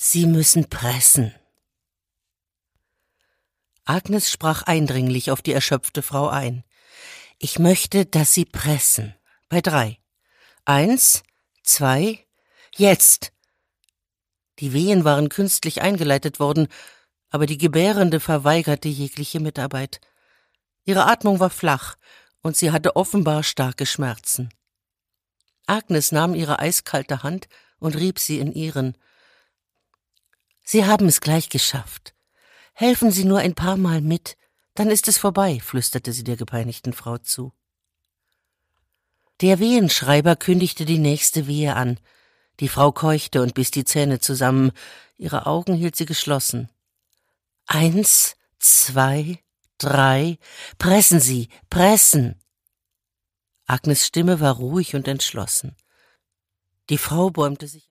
Sie müssen pressen. Agnes sprach eindringlich auf die erschöpfte Frau ein. Ich möchte, dass Sie pressen. Bei 3. 1, 2, jetzt! Die Wehen waren künstlich eingeleitet worden, aber die Gebärende verweigerte jegliche Mitarbeit. Ihre Atmung war flach, und sie hatte offenbar starke Schmerzen. Agnes nahm ihre eiskalte Hand und rieb sie in ihren. »Sie haben es gleich geschafft. Helfen Sie nur ein paar Mal mit, dann ist es vorbei«, flüsterte sie der gepeinigten Frau zu. Der Wehenschreiber kündigte die nächste Wehe an. Die Frau keuchte und biss die Zähne zusammen. Ihre Augen hielt sie geschlossen. 1, 2, 3, pressen Sie, pressen! Agnes' Stimme war ruhig und entschlossen. Die Frau bäumte sich